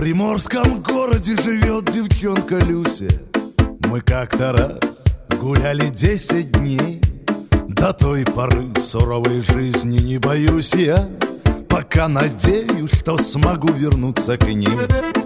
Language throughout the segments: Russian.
приморском городе живет девчонка Люся. Мы как-то раз гуляли 10 дней. До той поры суровой жизни не боюсь я, пока надеюсь, что смогу вернуться к ней.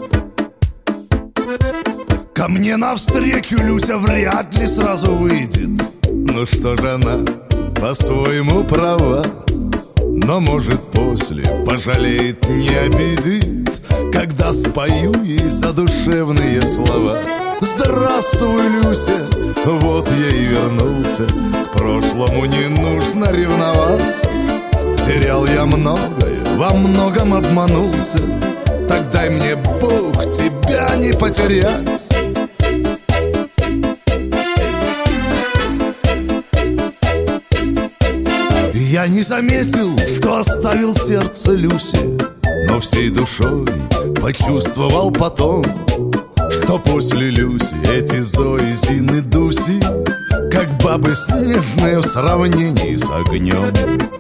Ко мне навстречу Люся вряд ли сразу выйдет. Ну что же, она по-своему права, но может после пожалеет, не обидит, когда спою ей задушевные слова. Здравствуй, Люся, вот я и вернулся. К прошлому не нужно ревновать. Терял я многое, во многом обманулся. Так дай мне Бог тебя не потерять. Я не заметил, что оставил сердце Люси, но всей душой почувствовал потом, что после Люси эти Зои, Зины, Дуси, как бабы снежные в сравнении с огнем.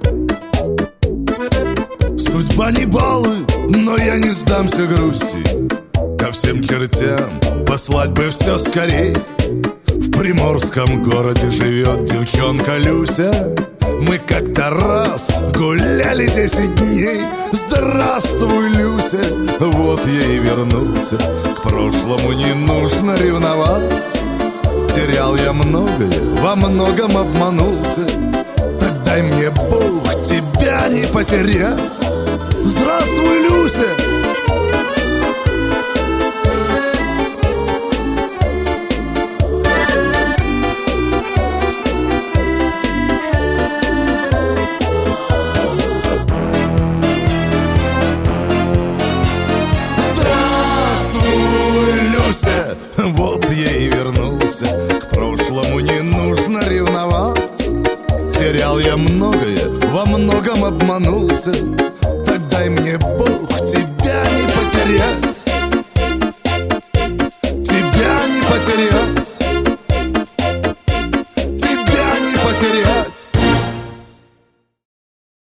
Судьба не балует, но я не сдамся грусти. Ко всем чертям послать бы все скорей. В приморском городе живет девчонка Люся. Мы как-то раз гуляли 10 дней. Здравствуй, Люся, вот я и вернулся. К прошлому не нужно ревновать. Терял я многое, во многом обманулся. Так дай мне Бог тебя не потерять. Здравствуй, Люся! Вот я и вернулся. К прошлому не нужно ревновать. Терял я многое, во многом обманулся. Так дай мне Бог тебя не потерять.